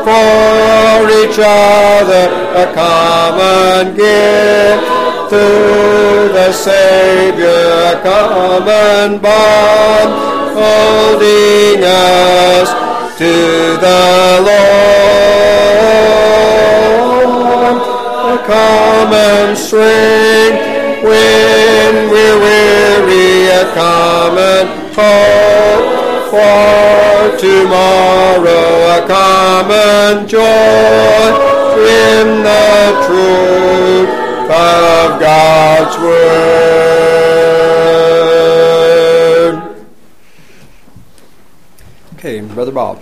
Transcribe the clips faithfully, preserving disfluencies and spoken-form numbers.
for each other a common gift. Through the Savior a common bond, holding us to the Lord. A common strength when we're weary, a common hope for tomorrow, a common joy in the truth of God's Word. Okay, Brother Bob.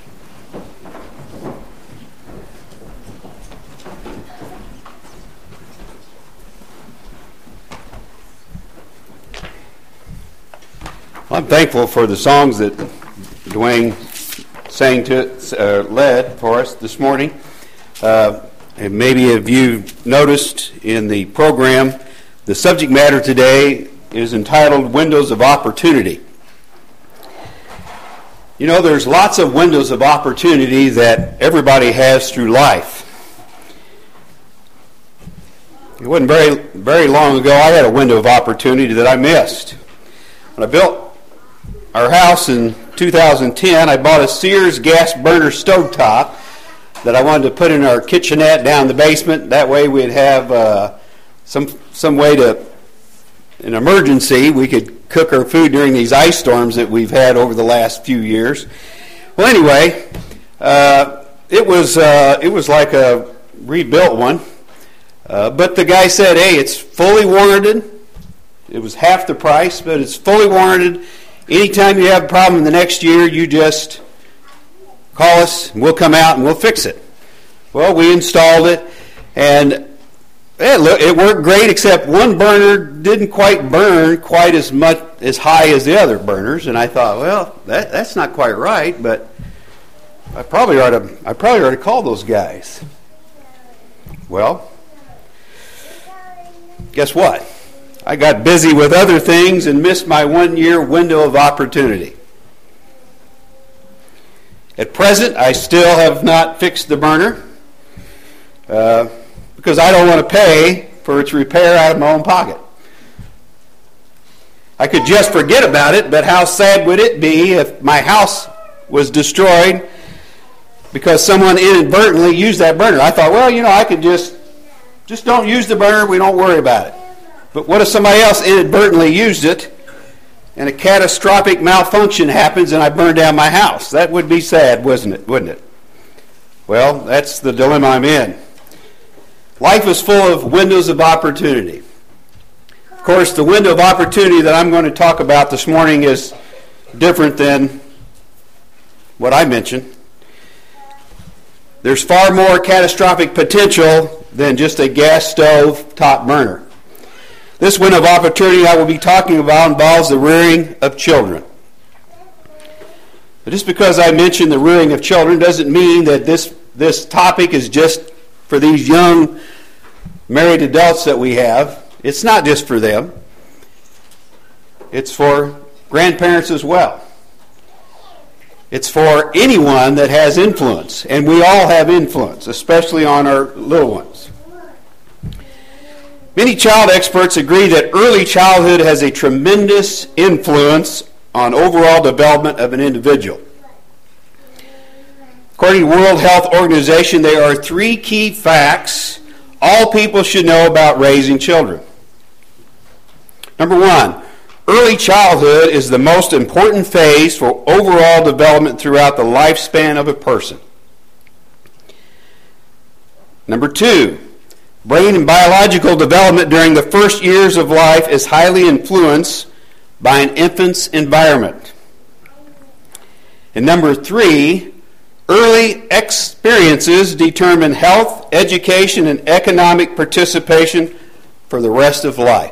I'm thankful for the songs that Dwayne sang to uh, led for us this morning. Uh, and maybe if you noticed in the program, the subject matter today is entitled Windows of Opportunity. You know, there's lots of windows of opportunity that everybody has through life. It wasn't very, very long ago I had a window of opportunity that I missed. When I built our house in two thousand ten, I bought a Sears gas burner stovetop that I wanted to put in our kitchenette down the basement. That way we'd have uh, some some way to, in emergency, we could cook our food during these ice storms that we've had over the last few years. Well, anyway, uh, it was uh, it was like a rebuilt one, uh, but the guy said, "Hey, it's fully warranted." It was half the price, but it's fully warranted. Anytime you have a problem in the next year, you just call us, and we'll come out and we'll fix it. Well, we installed it, and it, it worked great, except one burner didn't quite burn quite as much as high as the other burners. And I thought, well, that, that's not quite right, but I probably ought to I probably ought to call those guys. Well, guess what? I got busy with other things and missed my one-year window of opportunity. At present, I still have not fixed the burner uh, because I don't want to pay for its repair out of my own pocket. I could just forget about it, but how sad would it be if my house was destroyed because someone inadvertently used that burner? I thought, well, you know, I could just, just don't use the burner, we don't worry about it. But what if somebody else inadvertently used it and a catastrophic malfunction happens and I burn down my house? That would be sad, wasn't it? Wouldn't it? Well, that's the dilemma I'm in. Life is full of windows of opportunity. Of course, the window of opportunity that I'm going to talk about this morning is different than what I mentioned. There's far more catastrophic potential than just a gas stove top burner. This window of opportunity I will be talking about involves the rearing of children. But just because I mentioned the rearing of children doesn't mean that this, this topic is just for these young married adults that we have. It's not just for them. It's for grandparents as well. It's for anyone that has influence, and we all have influence, especially on our little ones. Many child experts agree that early childhood has a tremendous influence on overall development of an individual. According to the World Health Organization, there are three key facts all people should know about raising children. Number one, early childhood is the most important phase for overall development throughout the lifespan of a person. Number two, brain and biological development during the first years of life is highly influenced by an infant's environment. And number three, early experiences determine health, education, and economic participation for the rest of life.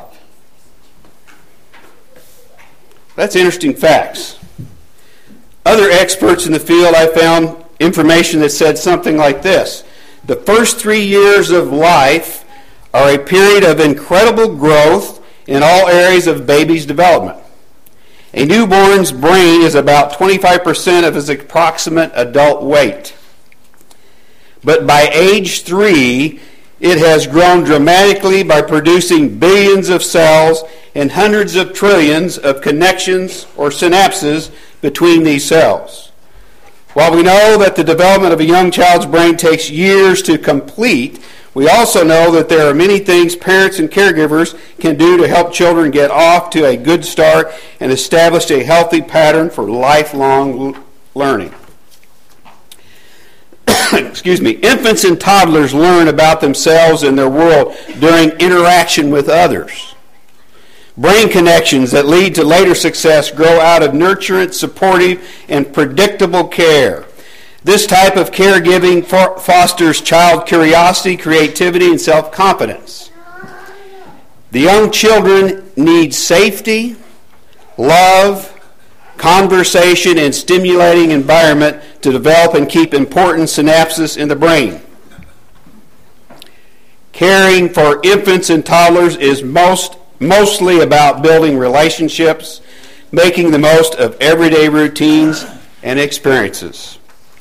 That's interesting facts. Other experts in the field, I found information that said something like this. The first three years of life are a period of incredible growth in all areas of baby's development. A newborn's brain is about twenty-five percent of his approximate adult weight. but by age three, it has grown dramatically by producing billions of cells and hundreds of trillions of connections or synapses between these cells. While we know that the development of a young child's brain takes years to complete, we also know that there are many things parents and caregivers can do to help children get off to a good start and establish a healthy pattern for lifelong learning. Excuse me. Infants and toddlers learn about themselves and their world during interaction with others. Brain connections that lead to later success grow out of nurturant, supportive, and predictable care. This type of caregiving for- fosters child curiosity, creativity, and self-confidence. The young children need safety, love, conversation, and stimulating environment to develop and keep important synapses in the brain. Caring for infants and toddlers is most mostly about building relationships, making the most of everyday routines and experiences.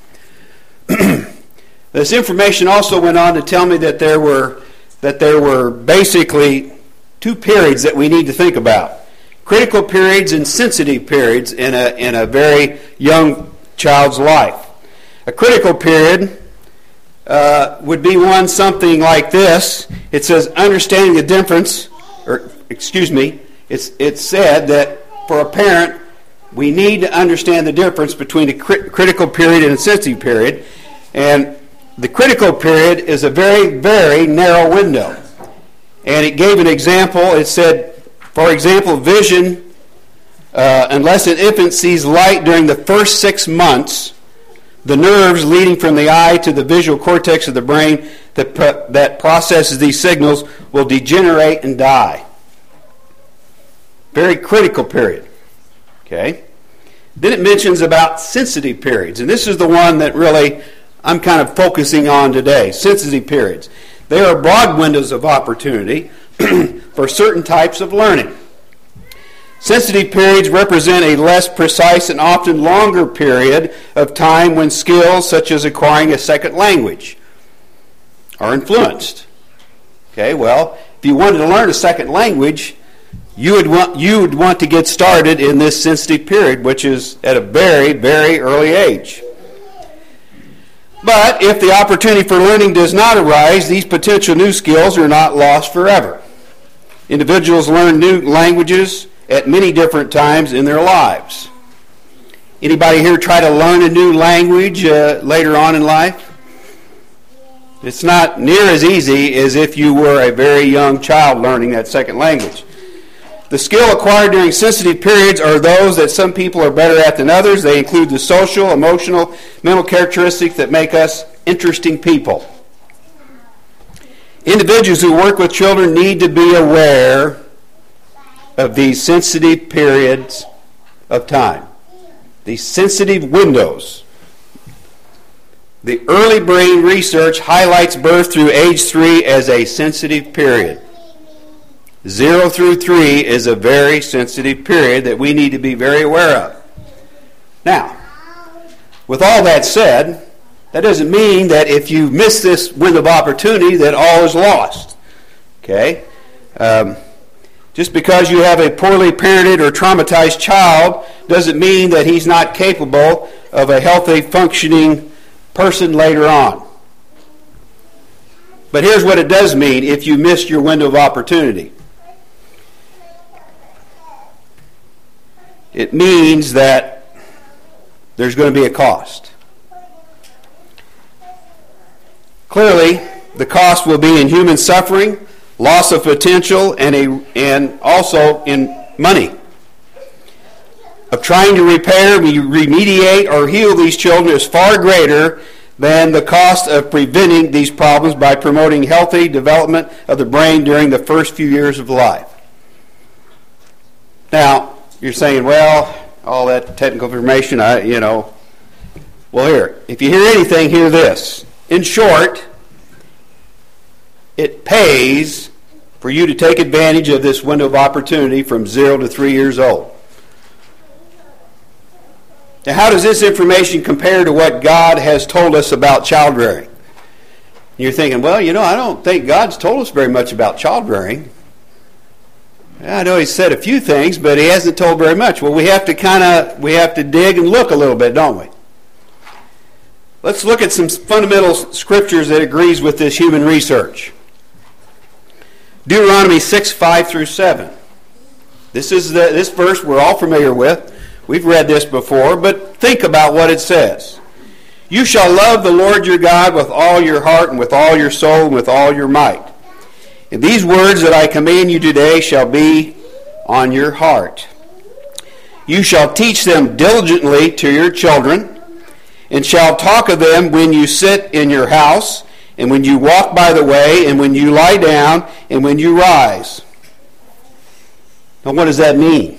This information also went on to tell me that there were that there were basically two periods that we need to think about: critical periods and sensitive periods in a in a very young child's life. A critical period uh, would be one something like this. It says understanding the difference, or excuse me, it's it's said that for a parent we need to understand the difference between a crit- critical period and a sensitive period. And the critical period is a very, very narrow window. And it gave an example. It said, for example, vision, uh, unless an infant sees light during the first six months, the nerves leading from the eye to the visual cortex of the brain that, pro- that processes these signals will degenerate and die. Very critical period. Okay? Then it mentions about sensitive periods. And this is the one that really I'm kind of focusing on today. Sensitive periods. They are broad windows of opportunity for certain types of learning. Sensitive periods represent a less precise and often longer period of time when skills such as acquiring a second language are influenced. Okay, well, if you wanted to learn a second language, you would want you would want to get started in this sensitive period, which is at a very, very early age. But if the opportunity for learning does not arise, these potential new skills are not lost forever. Individuals learn new languages at many different times in their lives. Anybody here try to learn a new language uh, later on in life? It's not near as easy as if you were a very young child learning that second language. The skill acquired during sensitive periods are those that some people are better at than others. They include the social, emotional, mental characteristics that make us interesting people. Individuals who work with children need to be aware of these sensitive periods of time, these sensitive windows. The early brain research highlights birth through age three as a sensitive period. Zero through three is a very sensitive period that we need to be very aware of. Now, with all that said, that doesn't mean that if you miss this window of opportunity that all is lost. Okay? Um, just because you have a poorly parented or traumatized child doesn't mean that he's not capable of a healthy, functioning person later on. But here's what it does mean if you missed your window of opportunity. It means that there's going to be a cost. Clearly, the cost will be in human suffering, loss of potential, and a, and also in money. Of trying to repair, remediate, or heal these children is far greater than the cost of preventing these problems by promoting healthy development of the brain during the first few years of life. Now, you're saying, well, all that technical information, I, you know. Well, here, if you hear anything, hear this. In short, it pays for you to take advantage of this window of opportunity from zero to three years old. Now, how does this information compare to what God has told us about child rearing? You're thinking, well, you know, I don't think God's told us very much about childbearing. I know He said a few things, but He hasn't told very much. Well, we have to kind of we have to dig and look a little bit, don't we? Let's look at some fundamental scriptures that agrees with this human research. Deuteronomy six, five through seven. This is the, this verse we're all familiar with. We've read this before, but think about what it says. You shall love the Lord your God with all your heart and with all your soul and with all your might. And these words that I command you today shall be on your heart. You shall teach them diligently to your children, and shall talk of them when you sit in your house, and when you walk by the way, and when you lie down, and when you rise. Now, what does that mean?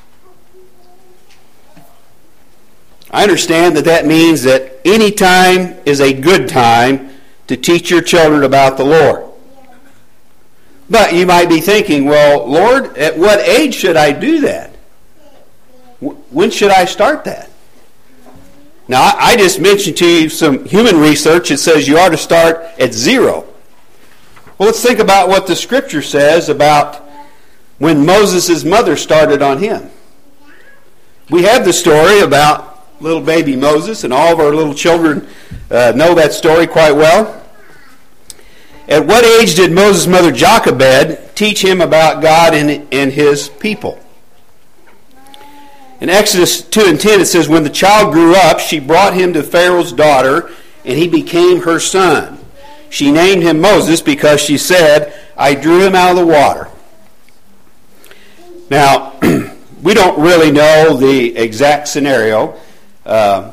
I understand that that means that any time is a good time to teach your children about the Lord. But you might be thinking, well, Lord, at what age should I do that? When should I start that? Now, I just mentioned to you some human research that says you ought to start at zero. Well, let's think about what the Scripture says about when Moses' mother started on him. We have the story about little baby Moses, and all of our little children uh, know that story quite well. At what age did Moses' mother Jochebed teach him about God and, and his people? In Exodus two and ten it says, when the child grew up, she brought him to Pharaoh's daughter, and he became her son. She named him Moses because she said, I drew him out of the water. Now, we don't really know the exact scenario uh,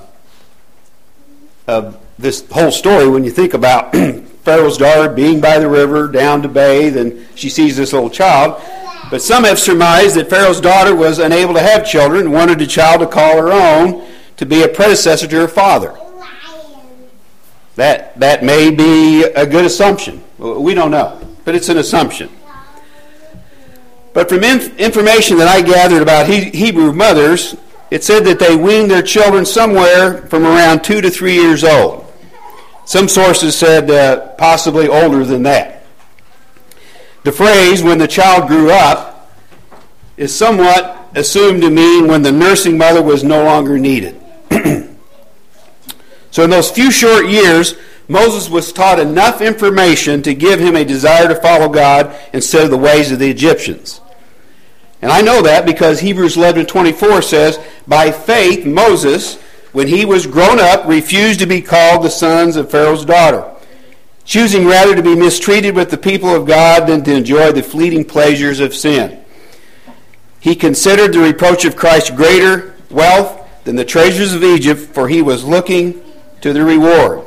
of this whole story when you think about Pharaoh's daughter being by the river, down to bathe, and she sees this little child. But some have surmised that Pharaoh's daughter was unable to have children and wanted the child to call her own to be a predecessor to her father. That, that may be a good assumption. We don't know, but it's an assumption. But from inf- information that I gathered about he- Hebrew mothers, it said that they weaned their children somewhere from around two to three years old. Some sources said uh, possibly older than that. The phrase, when the child grew up, is somewhat assumed to mean when the nursing mother was no longer needed. So in those few short years, Moses was taught enough information to give him a desire to follow God instead of the ways of the Egyptians. And I know that because Hebrews eleven twenty-four says, by faith Moses, when he was grown up, refused to be called the sons of Pharaoh's daughter, choosing rather to be mistreated with the people of God than to enjoy the fleeting pleasures of sin. He considered the reproach of Christ greater wealth than the treasures of Egypt, for he was looking to the reward.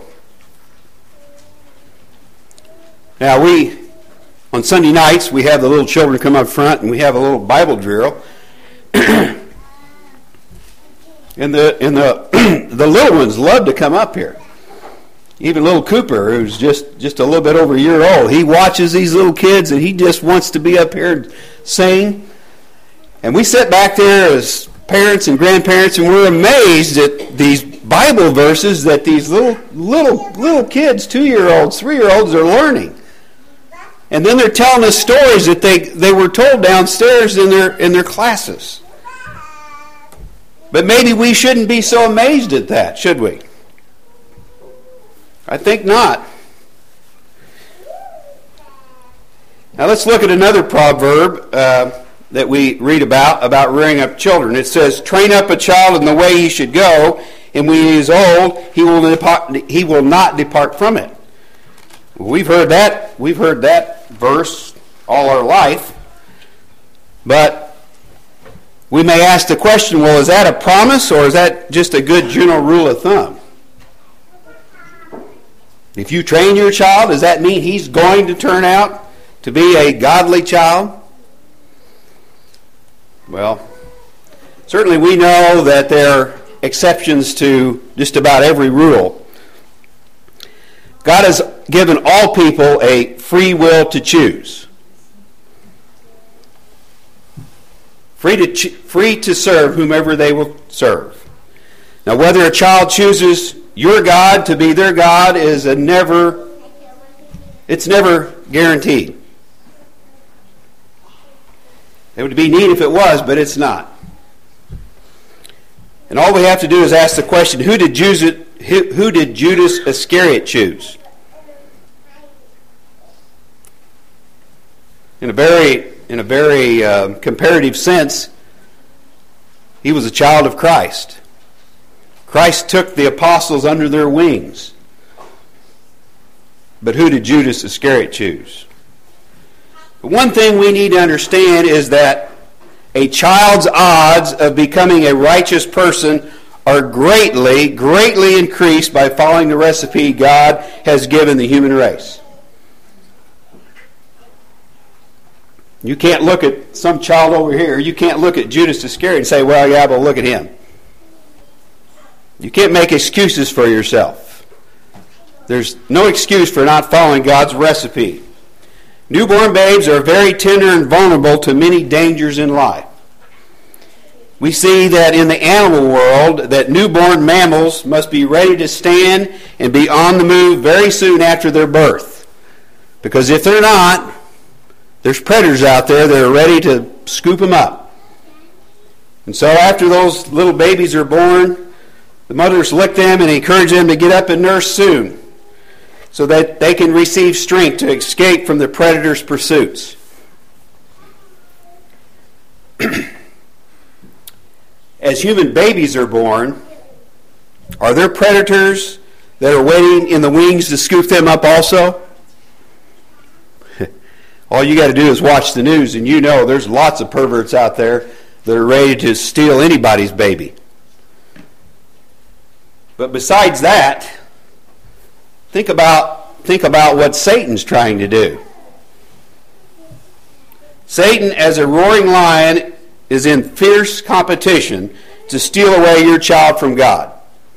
Now we, on Sunday nights, we have the little children come up front and we have a little Bible drill. and the and the the little ones love to come up here. Even little Cooper, who's just, just a little bit over a year old, he watches these little kids and he just wants to be up here and sing. And we sit back there as parents and grandparents and we're amazed at these Bible verses that these little little little kids, two-year-olds, three-year-olds are learning. And then they're telling us stories that they, they were told downstairs in their in their classes. But maybe we shouldn't be so amazed at that, should we? I think not. Now let's look at another proverb uh, that we read about, about rearing up children. It says, train up a child in the way he should go, and when he is old, he will depart, he will not depart from it. We've heard that, we've heard that verse all our life, but we may ask the question, well, is that a promise or is that just a good general rule of thumb? If you train your child, does that mean he's going to turn out to be a godly child? Well, certainly we know that there are exceptions to just about every rule. God has given all people a free will to choose. Free to, ch- free to serve whomever they will serve. Now, whether a child chooses your God to be their God is a never It's never guaranteed. It would be neat if it was, but it's not. And all we have to do is ask the question, who did Judas, who did Judas Iscariot choose? In a very, in a very uh, comparative sense, he was a child of Christ. Christ took the apostles under their wings. But who did Judas Iscariot choose? But one thing we need to understand is that a child's odds of becoming a righteous person are greatly, greatly increased by following the recipe God has given the human race. You can't look at some child over here. You can't look at Judas Iscariot and say, well, yeah, but look at him. You can't make excuses for yourself. There's no excuse for not following God's recipe. Newborn babes are very tender and vulnerable to many dangers in life. We see that in the animal world that newborn mammals must be ready to stand and be on the move very soon after their birth. Because if they're not, there's predators out there that are ready to scoop them up. And so after those little babies are born, the mothers lick them and encourage them to get up and nurse soon, so that they can receive strength to escape from the predator's pursuits. As human babies are born, are there predators that are waiting in the wings to scoop them up also? All you got to do is watch the news and you know there's lots of perverts out there that are ready to steal anybody's baby. But besides that, Think about, think about what Satan's trying to do. Satan, as a roaring lion, is in fierce competition to steal away your child from God.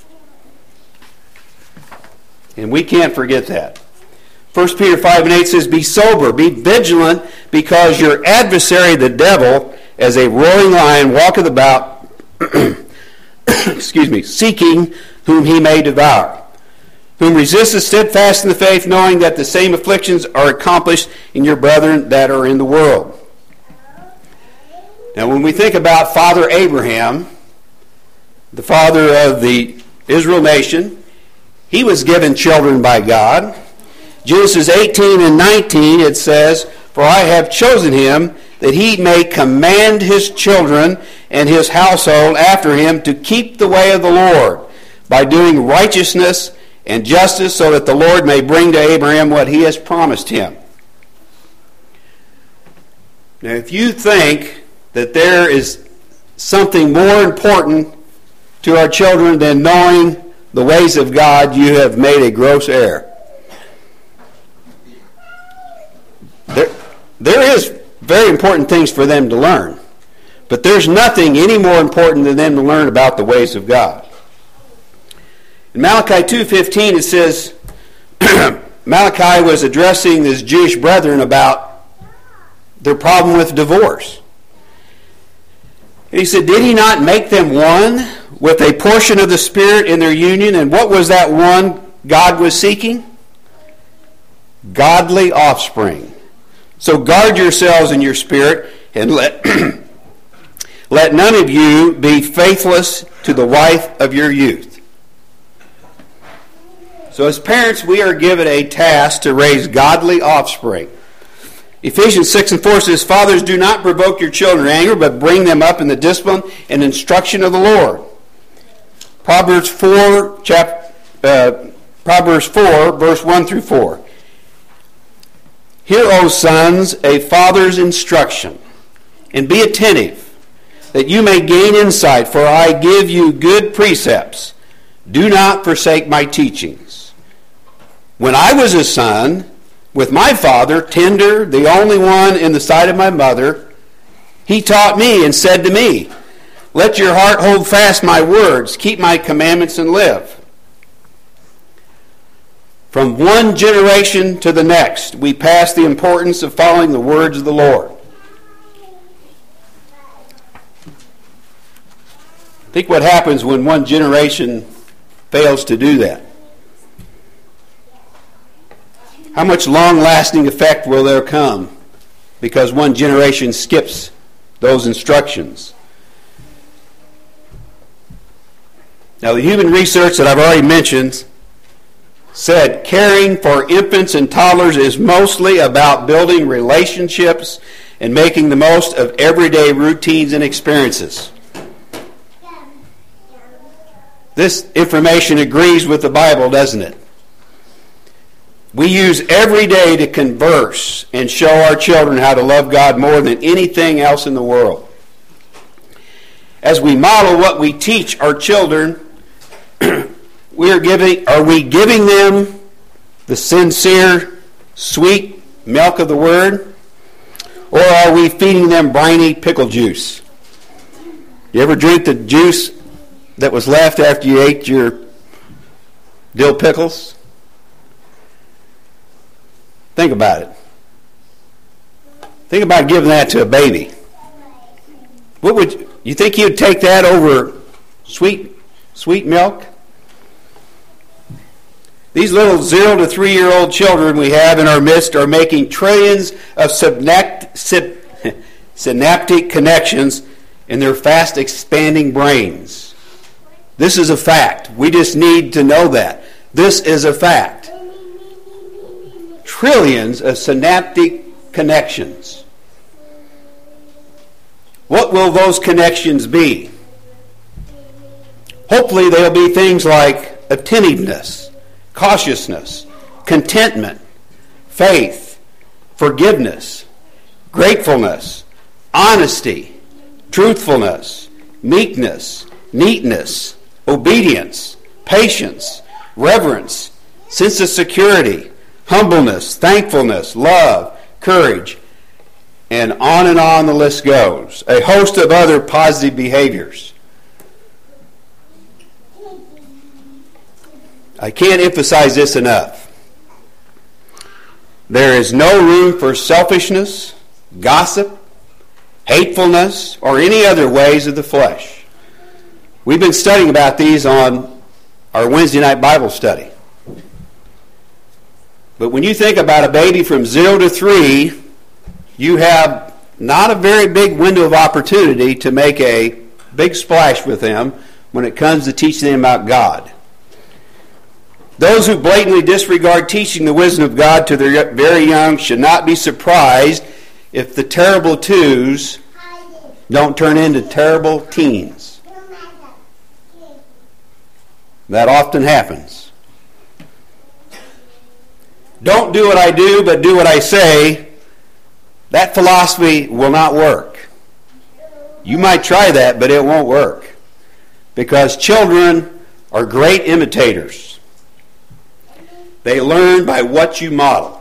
And we can't forget that. First Peter five and eight says, be sober, be vigilant, because your adversary, the devil, as a roaring lion, walketh about, excuse me, seeking whom he may devour. Whom resisteth steadfast in the faith, knowing that the same afflictions are accomplished in your brethren that are in the world. Now, when we think about Father Abraham, the father of the Israel nation, he was given children by God. Genesis eighteen and nineteen, it says, for I have chosen him that he may command his children and his household after him to keep the way of the Lord by doing righteousness and justice, so that the Lord may bring to Abraham what he has promised him. Now, if you think that there is something more important to our children than knowing the ways of God, you have made a gross error. There, there is very important things for them to learn, but there's nothing any more important than them to learn about the ways of God. In Malachi two fifteen it says, Malachi was addressing his Jewish brethren about their problem with divorce. And he said, did he not make them one with a portion of the Spirit in their union? And what was that one God was seeking? Godly offspring. So guard yourselves in your spirit, and let, let none of you be faithless to the wife of your youth. So as parents, we are given a task to raise godly offspring. Ephesians six and four says, fathers, do not provoke your children to anger, but bring them up in the discipline and instruction of the Lord. Proverbs four, chap, uh, Proverbs four, verse one through four. Hear, O sons, a father's instruction, and be attentive, that you may gain insight, for I give you good precepts. Do not forsake my teachings. When I was a son, with my father, tender, the only one in the sight of my mother, he taught me and said to me, let your heart hold fast my words, keep my commandments and live. From one generation to the next, we pass the importance of following the words of the Lord. Think what happens when one generation fails to do that. How much long-lasting effect will there come because one generation skips those instructions? Now, the human research that I've already mentioned said caring for infants and toddlers is mostly about building relationships and making the most of everyday routines and experiences. This information agrees with the Bible, doesn't it? We use every day to converse and show our children how to love God more than anything else in the world. As we model what we teach our children, we are giving, are we giving them the sincere, sweet milk of the Word? Or are we feeding them briny pickle juice? You ever drink the juice that was left after you ate your dill pickles? Think about it. Think about giving that to a baby. What would you, you think you'd take that over sweet, sweet milk? These little zero to three-year-old children we have in our midst are making trillions of synaptic, synaptic connections in their fast-expanding brains. This is a fact. We just need to know that. This is a fact. Trillions of synaptic connections. What will those connections be? Hopefully they'll be things like attentiveness, cautiousness, contentment, faith, forgiveness, gratefulness, honesty, truthfulness, meekness, neatness, obedience, patience, reverence, sense of security, humbleness, thankfulness, love, courage, and on and on the list goes. A host of other positive behaviors. I can't emphasize this enough. There is no room for selfishness, gossip, hatefulness, or any other ways of the flesh. We've been studying about these on our Wednesday night Bible study. But when you think about a baby from zero to three, you have not a very big window of opportunity to make a big splash with them when it comes to teaching them about God. Those who blatantly disregard teaching the wisdom of God to their very young should not be surprised if the terrible twos don't turn into terrible teens. That often happens. Don't do what I do, but do what I say. That philosophy will not work. You might try that, but it won't work. Because children are great imitators. They learn by what you model.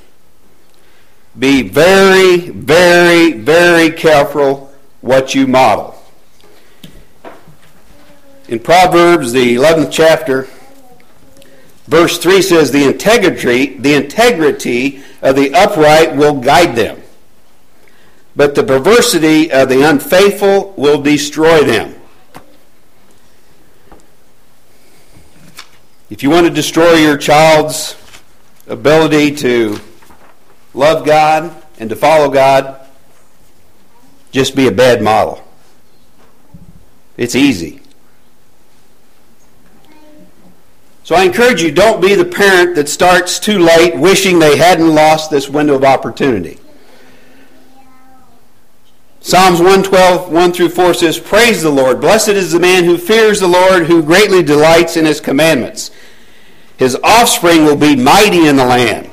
Be very, very, very careful what you model. In Proverbs, the eleventh chapter, verse three says, the integrity, the integrity of the upright will guide them, but the perversity of the unfaithful will destroy them. If you want to destroy your child's ability to love God and to follow God, just be a bad model. It's easy. So I encourage you, don't be the parent that starts too late wishing they hadn't lost this window of opportunity. Psalms one twelve, one through four says, praise the Lord. Blessed is the man who fears the Lord, who greatly delights in his commandments. His offspring will be mighty in the land.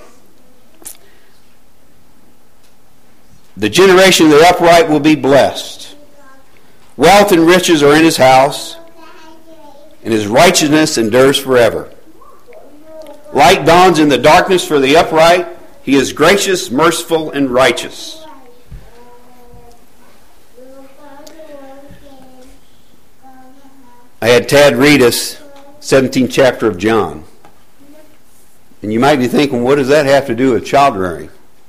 The generation of the upright will be blessed. Wealth and riches are in his house, and his righteousness endures forever. Light dawns in the darkness for the upright. He is gracious, merciful, and righteous. I had Tad read us seventeenth chapter of John. And you might be thinking, what does that have to do with child rearing?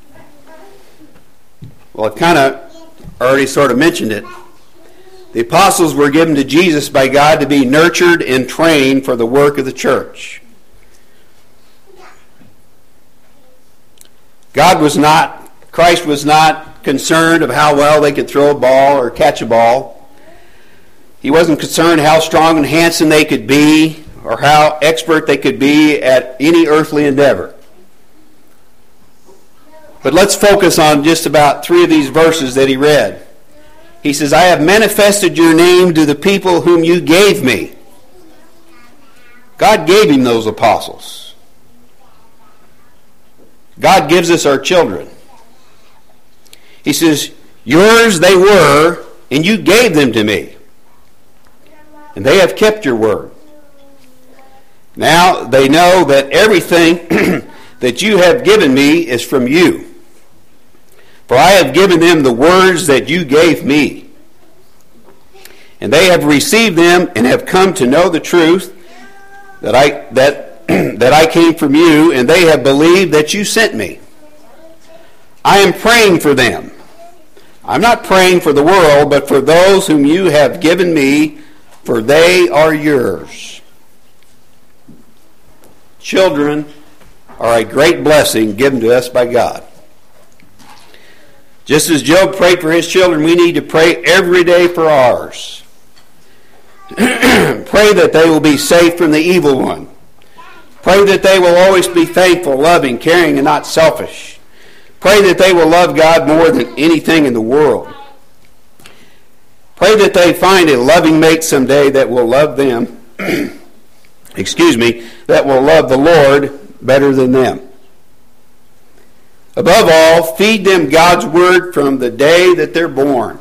Well, I kind of already sort of mentioned it. The apostles were given to Jesus by God to be nurtured and trained for the work of the church. God was not, Christ was not concerned of how well they could throw a ball or catch a ball. He wasn't concerned how strong and handsome they could be or how expert they could be at any earthly endeavor. But let's focus on just about three of these verses that he read. He says, I have manifested your name to the people whom you gave me. God gave him those apostles. God gives us our children. He says, yours they were, and you gave them to me. And they have kept your word. Now they know that everything that you have given me is from you. For I have given them the words that you gave me. And they have received them and have come to know the truth that I that that I came from you, and they have believed that you sent me. I am praying for them. I'm not praying for the world, but for those whom you have given me, for they are yours. Children are a great blessing given to us by God. Just as Job prayed for his children, we need to pray every day for ours. Pray that they will be safe from the evil one. Pray that they will always be thankful, loving, caring, and not selfish. Pray that they will love God more than anything in the world. Pray that they find a loving mate someday that will love them, excuse me, that will love the Lord better than them. Above all, feed them God's word from the day that they're born.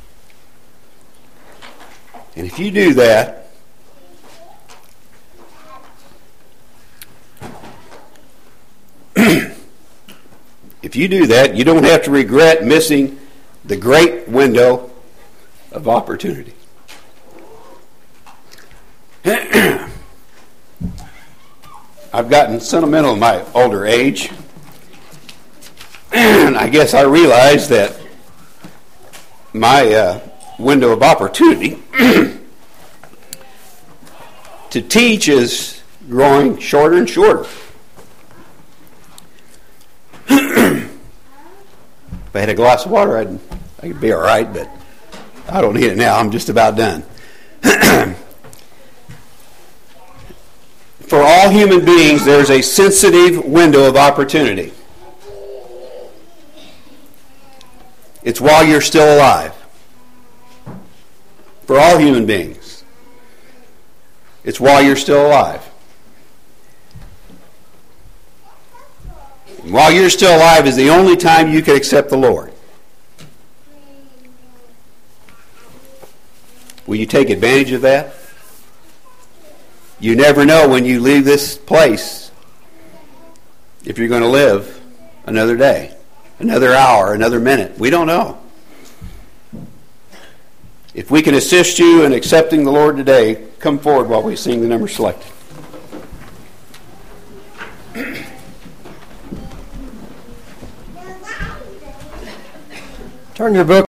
And if you do that, if you do that, you don't have to regret missing the great window of opportunity. I've gotten sentimental in my older age. And I guess I realized that my uh, window of opportunity to teach is growing shorter and shorter. If I had a glass of water, I'd, I'd be all right, but I don't need it now. I'm just about done. For all human beings, there's a sensitive window of opportunity. It's while you're still alive. For all human beings. It's while you're still alive. And while you're still alive is the only time you can accept the Lord. Will you take advantage of that? You never know when you leave this place if you're going to live another day. Another hour, another minute. We don't know. If we can assist you in accepting the Lord today, come forward while we sing the number selected. Turn your book